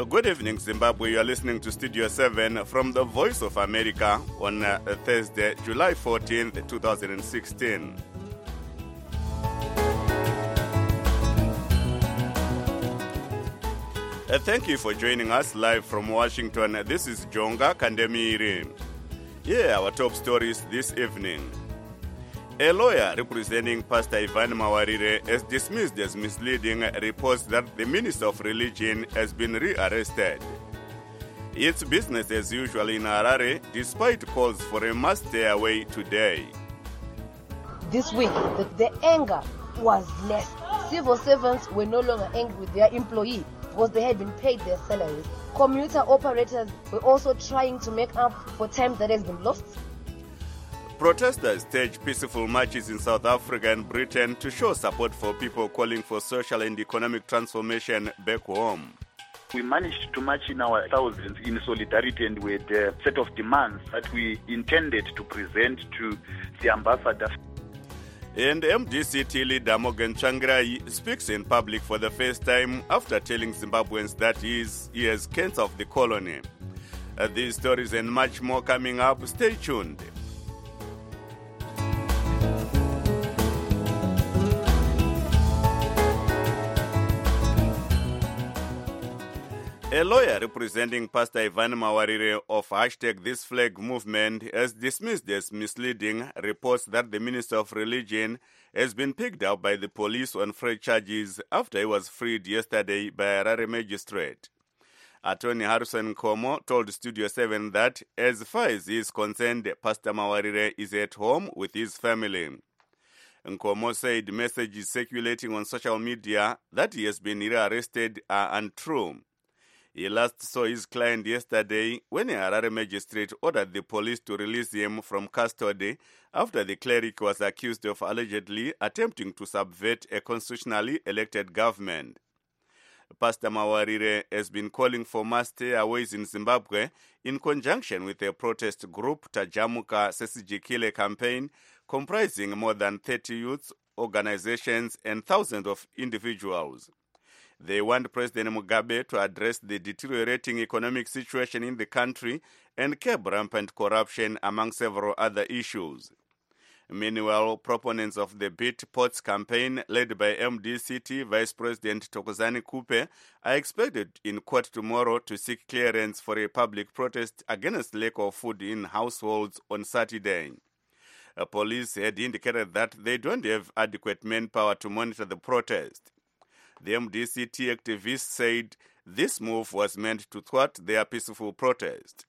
Good evening, Zimbabwe. You are listening to Studio 7 from the Voice of America on Thursday, July 14th, 2016. Thank you for joining us live from Washington. This is Jonga Kandemiri. Here are our top stories this evening. A lawyer representing Pastor Ivan Mawarire has dismissed as misleading reports that the Minister of Religion has been rearrested. It's business as usual in Harare, despite calls for a mass stay away today. This week, the anger was less. Civil servants were no longer angry with their employee because they had been paid their salaries. Commuter operators were also trying to make up for time that has been lost. Protesters staged peaceful marches in South Africa and Britain to show support for people calling for social and economic transformation back home. We managed to march in our thousands in solidarity and with a set of demands that we intended to present to the ambassador. And MDCT leader Morgan Tsvangirai speaks in public for the first time after telling Zimbabweans that he has cancer of the colony. These stories and much more coming up. Stay tuned. A lawyer representing Pastor Ivan Mawarire of #ThisFlag movement has dismissed as misleading reports that the Minister of Religion has been picked up by the police on fresh charges after he was freed yesterday by a Harare magistrate. Attorney Harrison Nkomo told Studio 7 that as far as he is concerned, Pastor Mawarire is at home with his family. Nkomo said messages circulating on social media that he has been rearrested are untrue. He last saw his client yesterday when a Harare magistrate ordered the police to release him from custody after the cleric was accused of allegedly attempting to subvert a constitutionally elected government. Pastor Mawarire has been calling for mass stayaways in Zimbabwe in conjunction with a protest group, Tajamuka Sesijikile campaign, comprising more than 30 youth organizations and thousands of individuals. They want President Mugabe to address the deteriorating economic situation in the country and curb rampant corruption, among several other issues. Meanwhile, proponents of the Beat Ports campaign, led by MDCT Vice President Thokozani Kupe, are expected in court tomorrow to seek clearance for a public protest against lack of food in households on Saturday. Police had indicated that they don't have adequate manpower to monitor the protest. The MDCT activists said this move was meant to thwart their peaceful protest.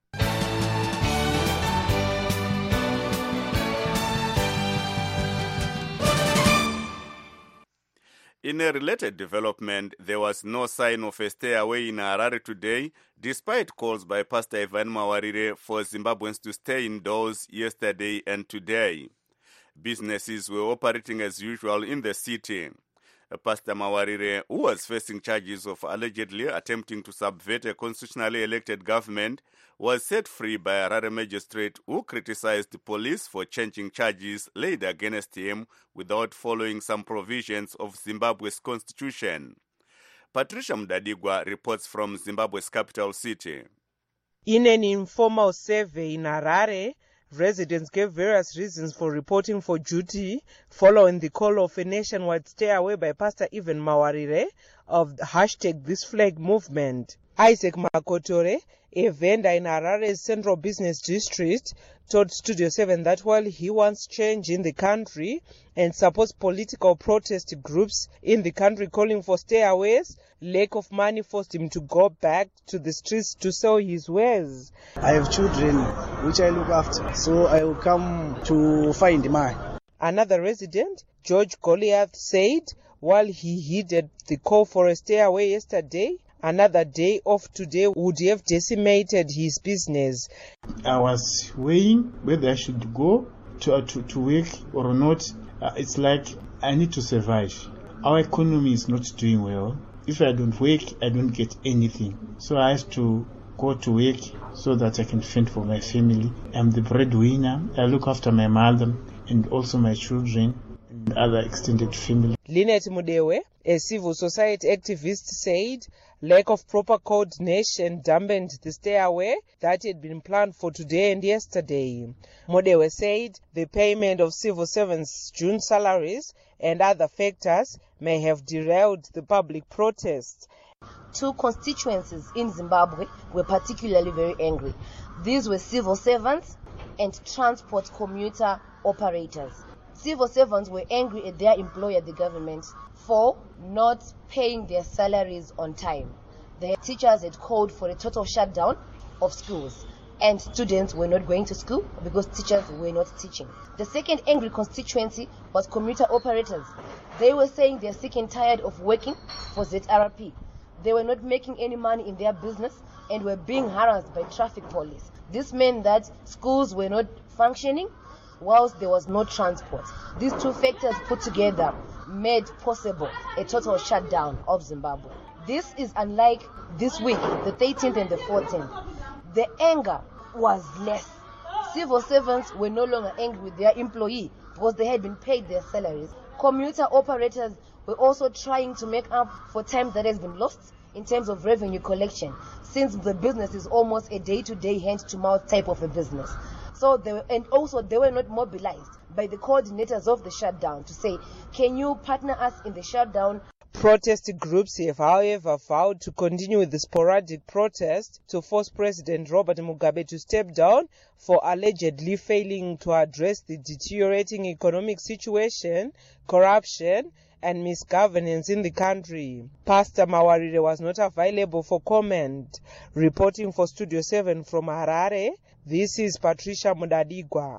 In a related development, there was no sign of a stay away in Harare today, despite calls by Pastor Ivan Mawarire for Zimbabweans to stay indoors yesterday and today. Businesses were operating as usual in the city. Pastor Mawarire, who was facing charges of allegedly attempting to subvert a constitutionally elected government, was set free by a Harare magistrate who criticized the police for changing charges laid against him without following some provisions of Zimbabwe's constitution. Patricia Mdadigwa reports from Zimbabwe's capital city. In an informal survey in Harare, residents gave various reasons for reporting for duty following the call of a nationwide stay away by Pastor Ivan Mawarire of the #ThisFlag movement. Isaac Makotore, a vendor in Harare's Central Business District, told Studio 7 that while he wants change in the country and supports political protest groups in the country calling for stayaways, lack of money forced him to go back to the streets to sell his wares. I have children which I look after, so I will come to find money. Another resident, George Goliath, said while he heeded the call for a stayaway yesterday, another day off today would have decimated his business. I was weighing whether I should go to work or not. It's like I need to survive. Our economy is not doing well. If I don't work, I don't get anything. So I have to go to work so that I can fend for my family. I'm the breadwinner. I look after my mother and also my children and other extended family. Lynette Mudewe, a civil society activist, said Lack of proper coordination dampened the stay-away that had been planned for today and yesterday. Modewe said the payment of civil servants' June salaries and other factors may have derailed the public protests. Two constituencies in Zimbabwe were particularly very angry. These were civil servants and transport commuter operators. Civil servants were angry at their employer, the government, for not paying their salaries on time. The teachers had called for a total shutdown of schools, and students were not going to school because teachers were not teaching. The second angry constituency was commuter operators. They were saying they're sick and tired of working for ZRP. They were not making any money in their business and were being harassed by traffic police. This meant that schools were not functioning whilst there was no transport. These two factors put together made possible a total shutdown of Zimbabwe. This is unlike this week, the 13th and the 14th. The anger was less. Civil servants were no longer angry with their employee because they had been paid their salaries. Commuter operators were also trying to make up for time that has been lost in terms of revenue collection, since the business is almost a day-to-day, hand-to-mouth type of a business. So they were not mobilized by the coordinators of the shutdown to say, can you partner us in the shutdown? Protest groups have, however, vowed to continue with the sporadic protest to force President Robert Mugabe to step down for allegedly failing to address the deteriorating economic situation, corruption, and misgovernance in the country. Pastor Mawarire was not available for comment. Reporting for Studio 7 from Harare, this is Patricia Mudadigwa.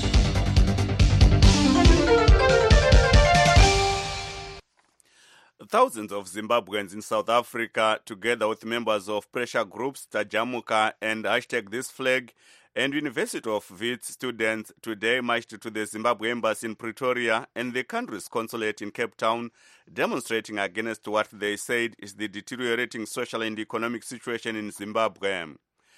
Thousands of Zimbabweans in South Africa, together with members of pressure groups Tajamuka and #ThisFlag and University of Wits students, today marched to the Zimbabwe Embassy in Pretoria and the country's consulate in Cape Town, demonstrating against what they said is the deteriorating social and economic situation in Zimbabwe.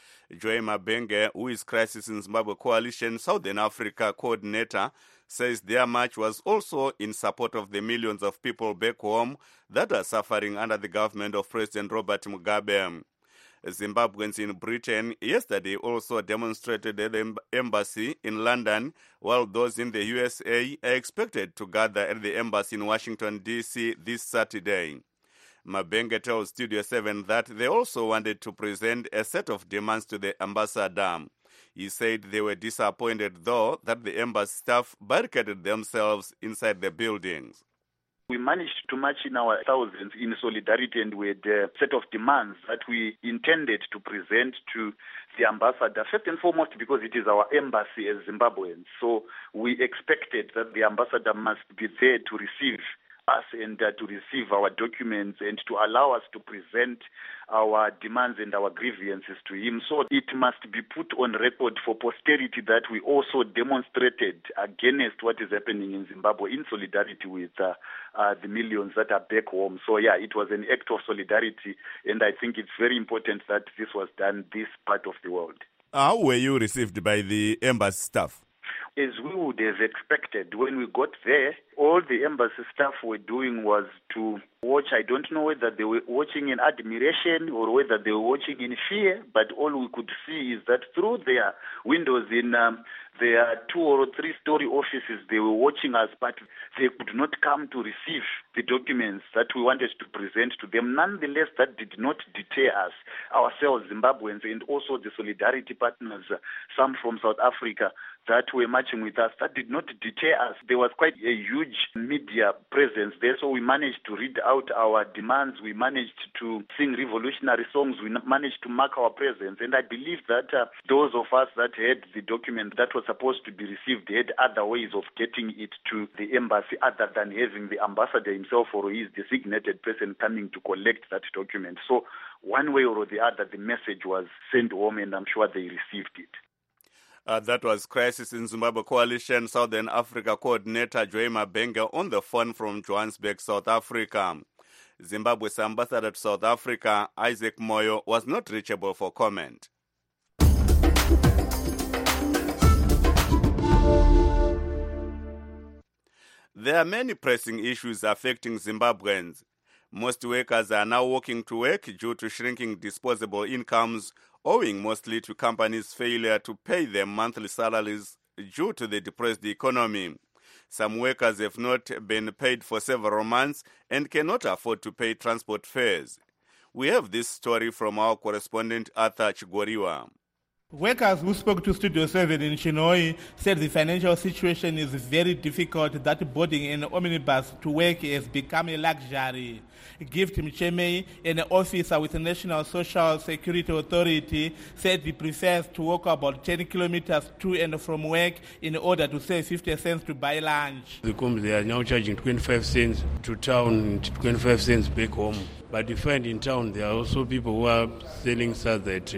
Joy Mabenge, who is Crisis in Zimbabwe Coalition Southern Africa coordinator, says their march was also in support of the millions of people back home that are suffering under the government of President Robert Mugabe. Zimbabweans in Britain yesterday also demonstrated at the embassy in London, while those in the USA are expected to gather at the embassy in Washington, D.C. this Saturday. Mabenge tells Studio 7 that they also wanted to present a set of demands to the ambassador. He said they were disappointed, though, that the embassy staff barricaded themselves inside the buildings. We managed to march in our thousands in solidarity and with a set of demands that we intended to present to the ambassador, first and foremost because it is our embassy as Zimbabweans. So we expected that the ambassador must be there to receive us and to receive our documents and to allow us to present our demands and our grievances to him. So it must be put on record for posterity that we also demonstrated against what is happening in Zimbabwe in solidarity with the millions that are back home. So yeah, it was an act of solidarity, and I think it's very important that this was done this part of the world. How were you received by the embassy staff? As we would have expected, when we got there, all the embassy staff were doing was to watch. I don't know whether they were watching in admiration or whether they were watching in fear, but all we could see is that through their windows in their 2 or 3 story offices, they were watching us, but they could not come to receive the documents that we wanted to present to them. Nonetheless, that did not deter us, ourselves, Zimbabweans, and also the solidarity partners, some from South Africa, that were marching with us. That did not deter us. There was quite a huge media presence there, so we managed to read out our demands. We managed to sing revolutionary songs. We managed to mark our presence, and I believe that those of us that had the document that was supposed to be received had other ways of getting it to the embassy other than having the ambassador himself or his designated person coming to collect that document. So one way or the other, the message was sent home, and I'm sure they received it. That was Crisis in Zimbabwe Coalition Southern Africa coordinator Joy Mabenge on the phone from Johannesburg, South Africa. Zimbabwe's ambassador to South Africa, Isaac Moyo, was not reachable for comment. There are many pressing issues affecting Zimbabweans. Most workers are now walking to work due to shrinking disposable incomes, owing mostly to companies' failure to pay them monthly salaries due to the depressed economy. Some workers have not been paid for several months and cannot afford to pay transport fares. We have this story from our correspondent Arthur Chigoriwa. Workers who spoke to Studio 7 in Chinhoyi said the financial situation is very difficult, that boarding an omnibus to work has become a luxury. Gift Mchemei, an officer with the National Social Security Authority, said he prefers to walk about 10 kilometers to and from work in order to save 50 cents to buy lunch. They are now charging 25 cents to town, 25 cents back home. But you find in town there are also people who are selling such at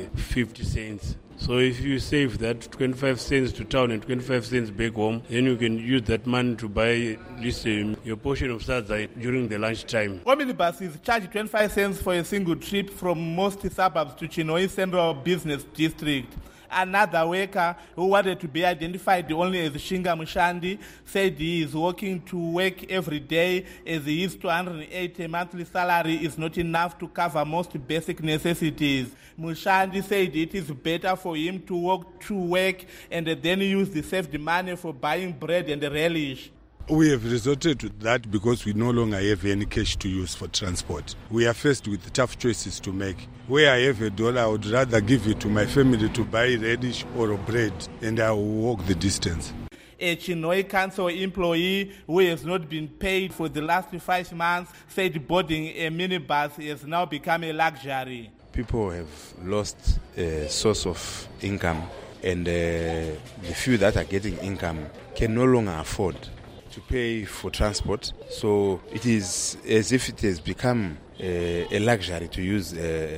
50 cents. So if you save that 25 cents to town and 25 cents back home, then you can use that money to buy at least your portion of sadza during the lunchtime. Omnibuses charge 25 cents for a single trip from most suburbs to Chinhoyi Central Business District. Another worker who wanted to be identified only as Shinga Mushandi said he is working to work every day as his 280 monthly salary is not enough to cover most basic necessities. Mushandi said it is better for him to walk to work and then use the saved money for buying bread and relish. We have resorted to that because we no longer have any cash to use for transport. We are faced with tough choices to make. Where I have $1, I would rather give it to my family to buy radish or bread, and I will walk the distance. A Chinhoyi Council employee who has not been paid for the last 5 months said boarding a minibus has now become a luxury. People have lost a source of income, and the few that are getting income can no longer afford to pay for transport. So it is as if it has become a luxury to use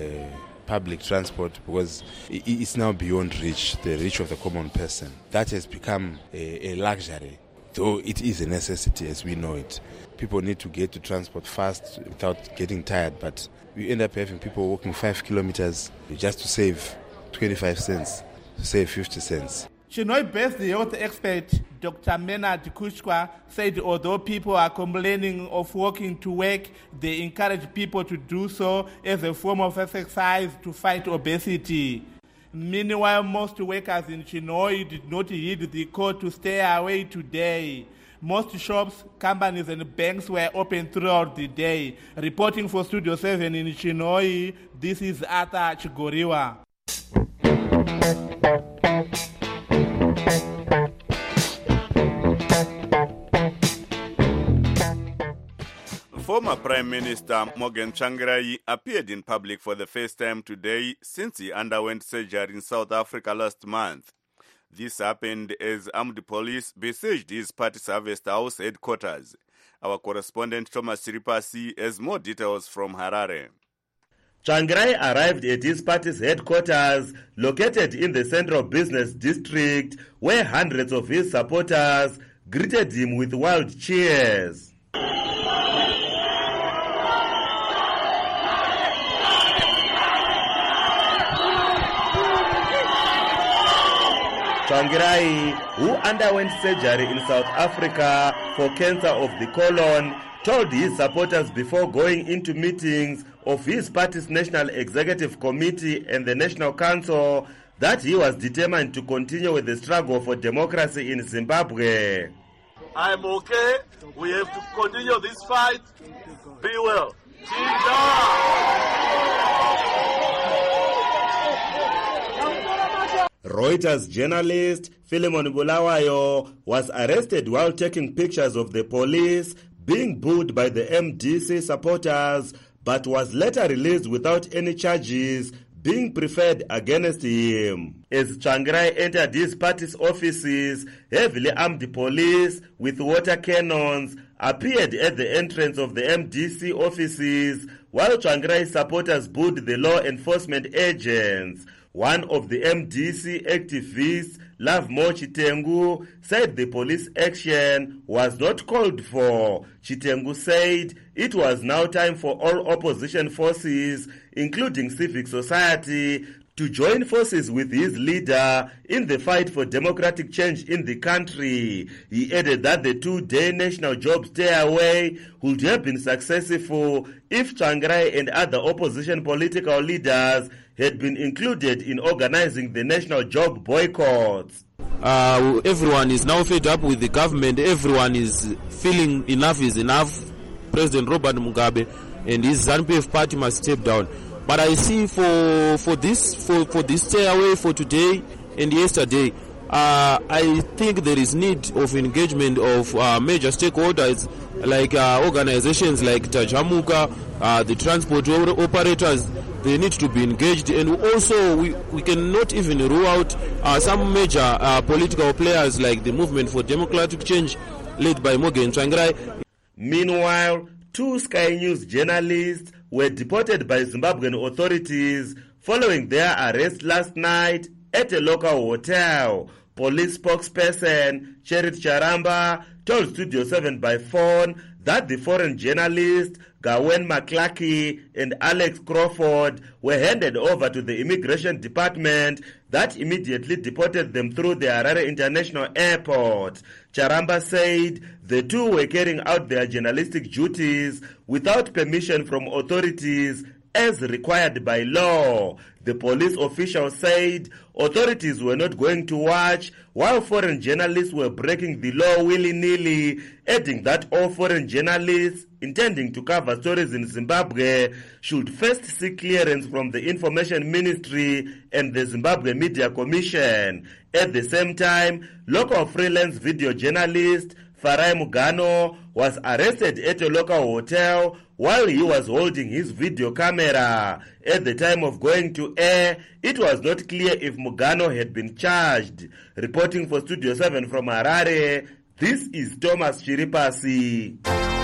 public transport because it's now beyond the reach of the common person. That has become a luxury, though it is a necessity as we know it. People need to get to transport fast without getting tired, but we end up having people walking 5 kilometers just to save 25 cents, to save 50 cents. Chinhoyi-based health expert Dr. Menard Kuchwa said although people are complaining of walking to work, they encourage people to do so as a form of exercise to fight obesity. Meanwhile, most workers in Chinhoyi did not heed the call to stay away today. Most shops, companies and banks were open throughout the day. Reporting for Studio 7 in Chinhoyi, this is Arthur Chigoriwa. Former Prime Minister Morgan Tsvangirai appeared in public for the first time today since he underwent surgery in South Africa last month. This happened as armed police besieged his party's Harvest House headquarters. Our correspondent Thomas Siripasi has more details from Harare. Tsvangirai arrived at his party's headquarters located in the Central Business District, where hundreds of his supporters greeted him with wild cheers. Tsvangirai, who underwent surgery in South Africa for cancer of the colon, told his supporters before going into meetings of his party's National Executive Committee and the National Council that he was determined to continue with the struggle for democracy in Zimbabwe. I'm okay. We have to continue this fight. Be well. Reuters journalist Philemon Bulawayo was arrested while taking pictures of the police being booed by the MDC supporters, but was later released without any charges being preferred against him. As Tsvangirai entered his party's offices, heavily armed police with water cannons appeared at the entrance of the MDC offices, while Tsvangirai supporters booed the law enforcement agents. One of the MDC activists, Lovemore Chitengu, said the police action was not called for. Chitengu said it was now time for all opposition forces, including civic society, to join forces with his leader in the fight for democratic change in the country. He added that the two-day national job stay-away would have been successful if Tsvangirai and other opposition political leaders had been included in organizing the national job boycotts. Everyone is now fed up with the government. Everyone is feeling enough is enough. President Robert Mugabe and his ZANU-PF party must step down. But I see for this stay away for today and yesterday, I think there is need of engagement of major stakeholders like organizations like Tajamuka, the transport operators. They need to be engaged, and also we cannot even rule out some major political players like the Movement for Democratic Change led by Morgan Tsvangirai. Meanwhile, 2 Sky News journalists were deported by Zimbabwean authorities following their arrest last night at a local hotel. Police spokesperson Cheryl Charamba told Studio 7 by phone that the foreign journalists Gawen McClarky and Alex Crawford were handed over to the immigration department that immediately deported them through the Harare International Airport. Charamba said the two were carrying out their journalistic duties without permission from authorities as required by law. The police official said authorities were not going to watch while foreign journalists were breaking the law willy-nilly, adding that all foreign journalists intending to cover stories in Zimbabwe should first seek clearance from the Information Ministry and the Zimbabwe Media Commission. At the same time, local freelance video journalist Farai Mugano was arrested at a local hotel while he was holding his video camera. At the time of going to air, it was not clear if Mugano had been charged. Reporting for Studio 7 from Harare, this is Thomas Chiripasi.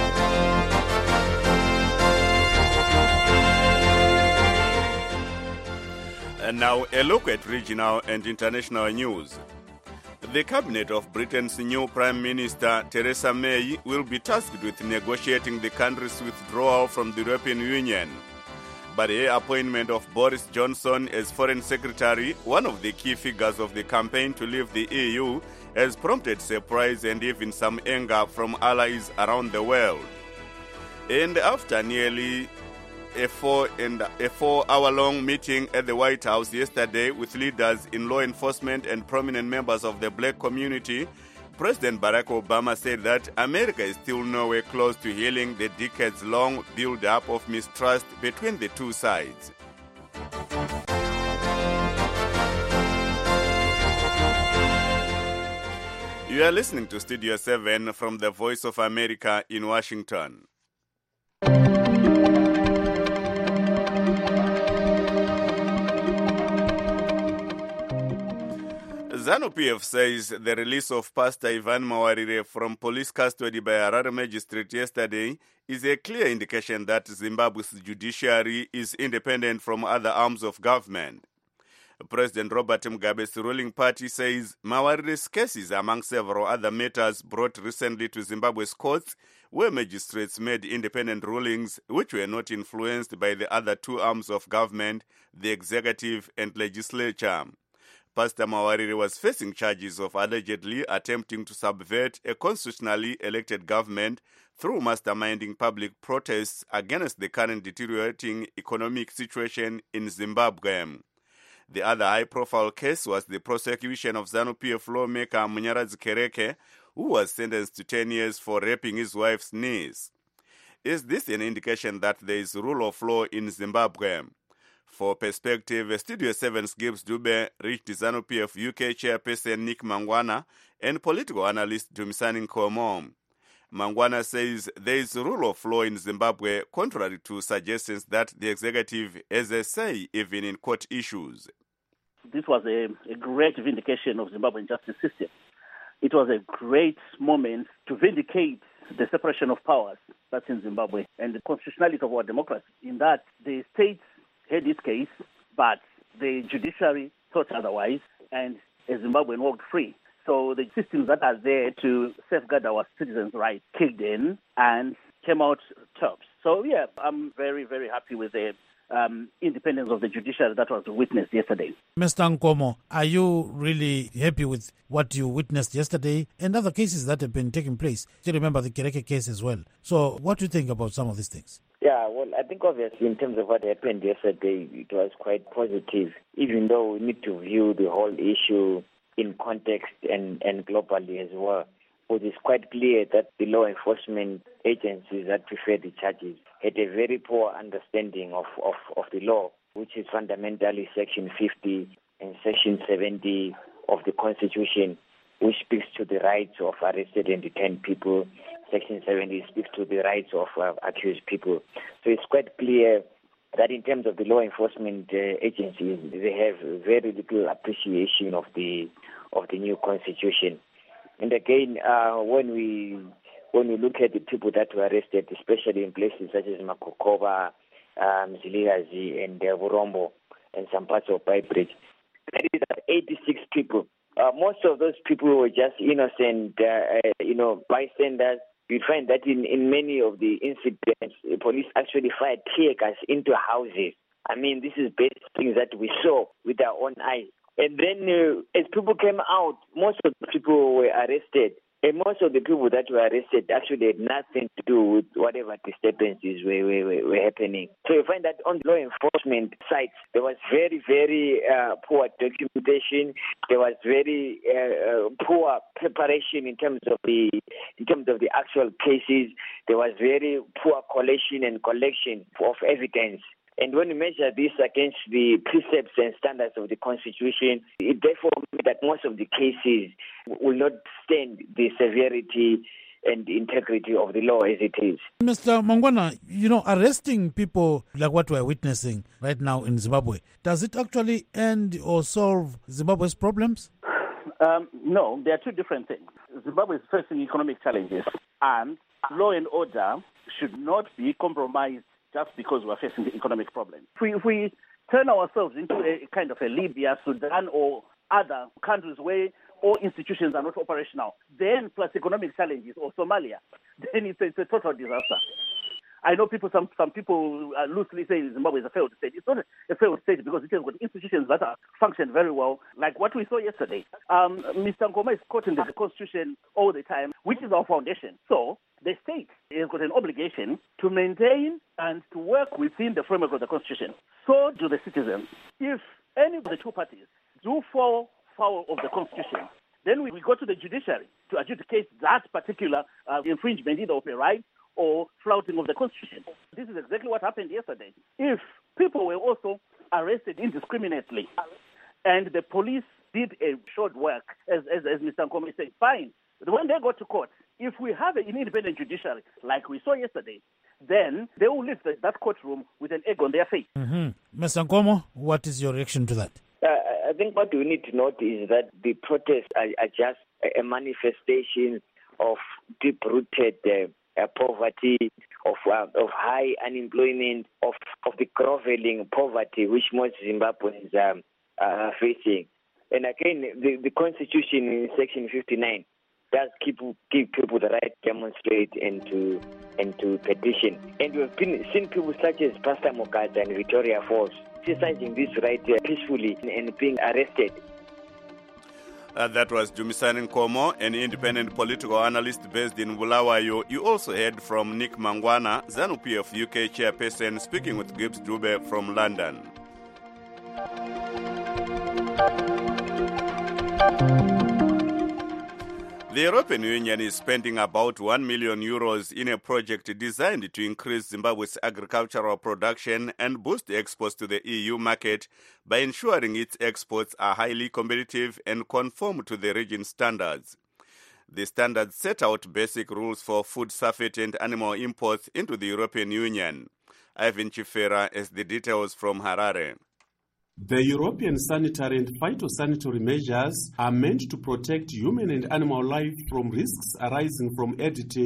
And now a look at regional and international news. The cabinet of Britain's new Prime Minister, Theresa May, will be tasked with negotiating the country's withdrawal from the European Union. But the appointment of Boris Johnson as Foreign Secretary, one of the key figures of the campaign to leave the EU, has prompted surprise and even some anger from allies around the world. And after nearly a 4-hour-long meeting at the White House yesterday with leaders in law enforcement and prominent members of the black community, President Barack Obama said that America is still nowhere close to healing the decades-long build-up of mistrust between the two sides. You are listening to Studio 7 from the Voice of America in Washington. ZANU-PF says the release of Pastor Ivan Mawarire from police custody by Harare magistrate yesterday is a clear indication that Zimbabwe's judiciary is independent from other arms of government. President Robert Mugabe's ruling party says Mawarire's cases, among several other matters brought recently to Zimbabwe's courts, where magistrates made independent rulings which were not influenced by the other two arms of government, the executive and legislature. Pastor Mawarire was facing charges of allegedly attempting to subvert a constitutionally elected government through masterminding public protests against the current deteriorating economic situation in Zimbabwe. The other high-profile case was the prosecution of ZANU-PF lawmaker Munyaradzi Kereke, who was sentenced to 10 years for raping his wife's niece. Is this an indication that there is rule of law in Zimbabwe? For perspective, Studio 7's Gibbs Dube reached ZANU-PF UK chairperson Nick Mangwana and political analyst Dumisani Nkomo. Mangwana says there is rule of law in Zimbabwe, contrary to suggestions that the executive has a say even in court issues. This was a great vindication of Zimbabwean justice system. It was a great moment to vindicate the separation of powers that's in Zimbabwe and the constitutionality of our democracy, in that the state had its case, but the judiciary thought otherwise, and a Zimbabwean walked free. So the systems that are there to safeguard our citizens' rights kicked in and came out tops. So yeah, I'm very, very happy with the independence of the judiciary that was witnessed yesterday. Mr. Nkomo, are you really happy with what you witnessed yesterday and other cases that have been taking place? You remember the Kereke case as well. So what do you think about some of these things? Yeah, well, I think obviously in terms of what happened yesterday, it was quite positive, even though we need to view the whole issue in context and globally as well. It is quite clear that the law enforcement agencies that preferred the charges had a very poor understanding of the law, which is fundamentally Section 50 and Section 70 of the Constitution, which speaks to the rights of arrested and detained people. Section 70 speaks to the rights of accused people. So it's quite clear that in terms of the law enforcement agencies, they have very little appreciation of the new Constitution. And again, when we look at the people that were arrested, especially in places such as Makokoba, Mzilikazi, and Burombo, and some parts of Beitbridge, there is 86 people. Most of those people were just innocent, bystanders. You find that in many of the incidents, the police actually fired tear gas into houses. I mean, this is basic things that we saw with our own eyes. And then as people came out, most of the people were arrested. And most of the people that were arrested actually had nothing to do with whatever disturbances were happening. So you find that on the law enforcement side, there was very, very poor documentation. There was very poor preparation in terms of the actual cases. There was very poor collation and collection of evidence. And when we measure this against the precepts and standards of the Constitution, it therefore means that most of the cases will not stand the severity and integrity of the law as it is. Mr. Mangwana, arresting people like what we're witnessing right now in Zimbabwe, does it actually end or solve Zimbabwe's problems? No, there are two different things. Zimbabwe is facing economic challenges, and law and order should not be compromised just because we're facing the economic problem. If we turn ourselves into a kind of a Libya, Sudan, or other countries where all institutions are not operational, then plus economic challenges, or Somalia, then it's a total disaster. I know some people loosely say Zimbabwe is a failed state. It's not a failed state because it has got institutions that function very well, like what we saw yesterday. Mr. Nkomo is quoting the Constitution all the time, which is our foundation. So the state has got an obligation to maintain and to work within the framework of the Constitution. So do the citizens. If any of the two parties do fall foul of the Constitution, then we go to the judiciary to adjudicate that particular infringement either of a right or flouting of the Constitution. This is exactly what happened yesterday. If people were also arrested indiscriminately and the police did a short work, as Mr. Nkomo said, fine. When they go to court, if we have an independent judiciary like we saw yesterday, then they will leave that courtroom with an egg on their face. Mm-hmm. Mr. Nkomo, what is your reaction to that? I think what we need to note is that the protests are just a manifestation of deep-rooted poverty, of high unemployment, of the groveling poverty which most Zimbabweans are facing. And again, the Constitution in Section 59 does give people the right to demonstrate and to petition. And we've seen people such as Pastor Mokata and Victoria Falls exercising this right peacefully and being arrested. That was Dumisani Nkomo, an independent political analyst based in Bulawayo. You also heard from Nick Mangwana, ZANU-PF UK chairperson, speaking with Gibbs Dube from London. The European Union is spending about €1 million in a project designed to increase Zimbabwe's agricultural production and boost exports to the EU market by ensuring its exports are highly competitive and conform to the region's standards. The standards set out basic rules for food safety and animal imports into the European Union. Ivan Chifera has the details from Harare. The European sanitary and phytosanitary measures are meant to protect human and animal life from risks arising from additives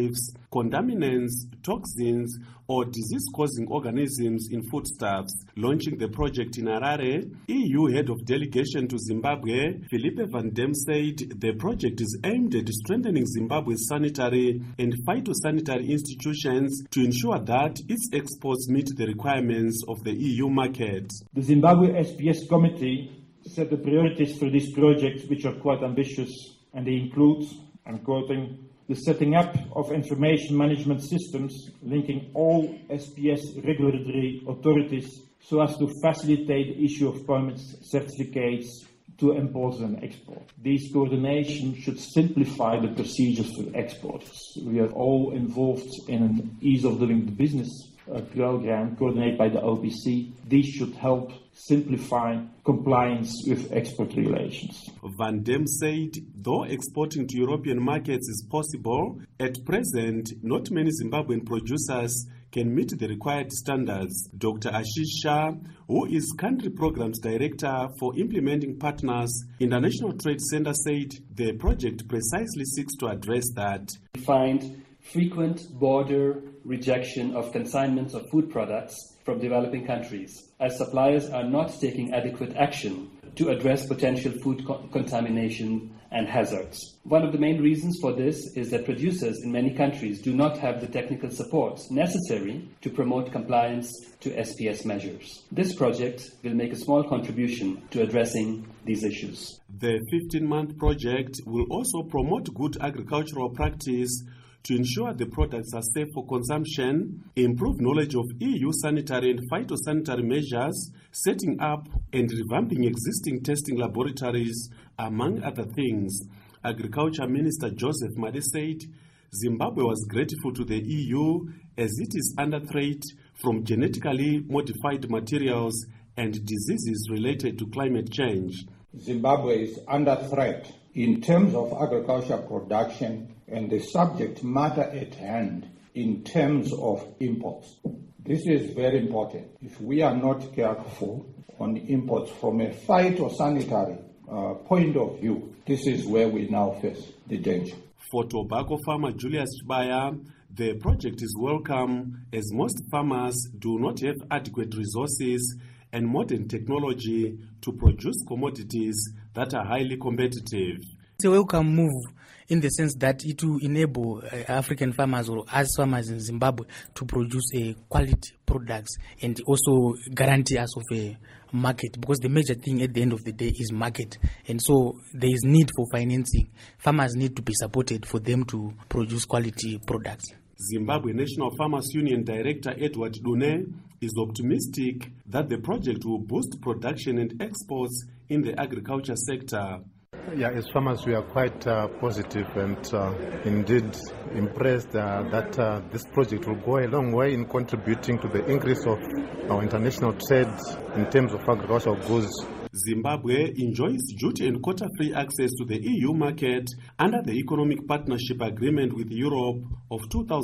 contaminants, toxins, or disease-causing organisms in foodstuffs. Launching the project in Harare, EU Head of Delegation to Zimbabwe, Philippe Van Dem, said the project is aimed at strengthening Zimbabwe's sanitary and phytosanitary institutions to ensure that its exports meet the requirements of the EU market. The Zimbabwe SPS Committee set the priorities for this project, which are quite ambitious, and they include, I'm quoting, the setting up of information management systems linking all SPS regulatory authorities so as to facilitate the issue of permits, certificates to imports and exports. These coordinations should simplify the procedures for exporters. We are all involved in an ease of doing the business program coordinated by the OPC. These should help simplify compliance with export regulations. Van Dem said, though exporting to European markets is possible, at present, not many Zimbabwean producers can meet the required standards. Dr. Ashish Shah, who is Country Programs Director for Implementing Partners International Trade Center, said the project precisely seeks to address that. We find frequent border rejection of consignments of food products from developing countries, as suppliers are not taking adequate action to address potential food contamination and hazards. One of the main reasons for this is that producers in many countries do not have the technical support necessary to promote compliance to SPS measures. This project will make a small contribution to addressing these issues. The 15-month project will also promote good agricultural practice to ensure the products are safe for consumption, improve knowledge of EU sanitary and phytosanitary measures, setting up and revamping existing testing laboratories, among other things. Agriculture Minister Joseph Made said Zimbabwe was grateful to the EU as it is under threat from genetically modified materials and diseases related to climate change. Zimbabwe is under threat in terms of agriculture production and the subject matter at hand in terms of imports. This is very important. If we are not careful on imports from a phytosanitary point of view, this is where we now face the danger. For tobacco farmer Julius Chibaya, the project is welcome as most farmers do not have adequate resources and modern technology to produce commodities that are highly competitive. It's a welcome move in the sense that it will enable African farmers or us farmers in Zimbabwe to produce quality products and also guarantee us of a market, because the major thing at the end of the day is market. And so there is need for financing. Farmers need to be supported for them to produce quality products. Zimbabwe National Farmers Union Director Edward Dune is optimistic that the project will boost production and exports in the agriculture sector. Yeah, as farmers, we are quite positive and indeed impressed that this project will go a long way in contributing to the increase of our international trade in terms of agricultural goods. Zimbabwe enjoys duty and quota-free access to the EU market under the Economic Partnership Agreement with Europe of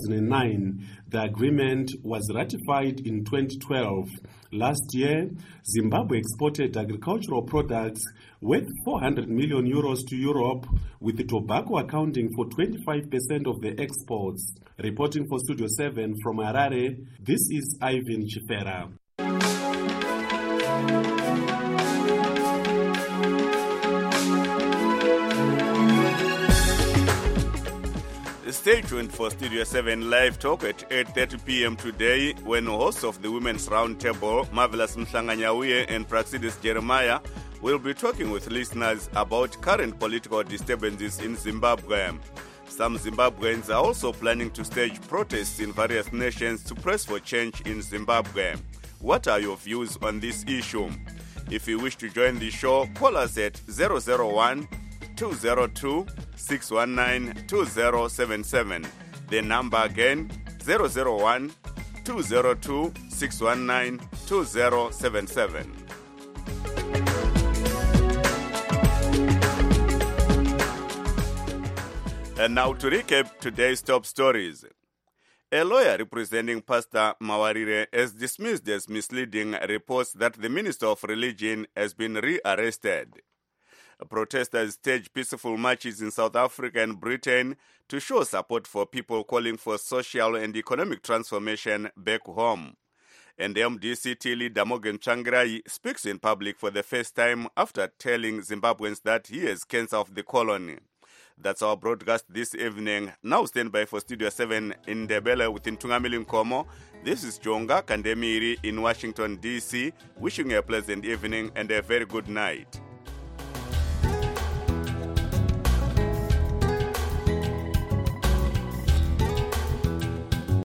2009. The agreement was ratified in 2012. Last year, Zimbabwe exported agricultural products worth 400 million euros to Europe, with the tobacco accounting for 25% of the exports. Reporting for Studio 7 from Harare, this is Ivan Chifera. Stay tuned for Studio 7 Live Talk at 8:30 p.m. today, when hosts of the Women's Roundtable, Marvelous Mhlanganyauye and Praxidis Jeremiah, will be talking with listeners about current political disturbances in Zimbabwe. Some Zimbabweans are also planning to stage protests in various nations to press for change in Zimbabwe. What are your views on this issue? If you wish to join the show, call us at 001-202-619-2077. The number again, 001-202-619-2077. And now to recap today's top stories. A lawyer representing Pastor Mawarire has dismissed as misleading reports that the Minister of Religion has been rearrested. Protesters staged peaceful marches in South Africa and Britain to show support for people calling for social and economic transformation back home. And MDC leader Morgan Tsvangirai speaks in public for the first time after telling Zimbabweans that he is cancer of the colony. That's our broadcast this evening. Now stand by for Studio 7 in Ndebele with Ntungamili Nkomo. This is Jonga Kandemiri in Washington, D.C., wishing you a pleasant evening and a very good night.